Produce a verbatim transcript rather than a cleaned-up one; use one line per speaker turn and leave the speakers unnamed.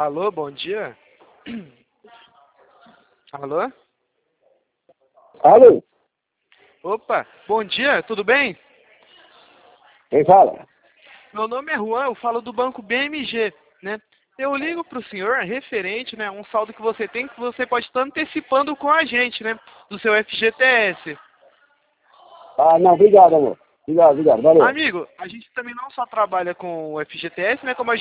Alô, bom dia. Alô?
Alô?
Opa, bom dia, tudo bem?
Quem fala?
Meu nome é Juan, eu falo do Banco B M G, né? Eu ligo para o senhor referente, né, um saldo que você tem que você pode estar antecipando com a gente, né, do seu F G T S.
Ah, não, obrigado, amor. Obrigado, obrigado, valeu.
Amigo, a gente também não só trabalha com o F G T S, né, como a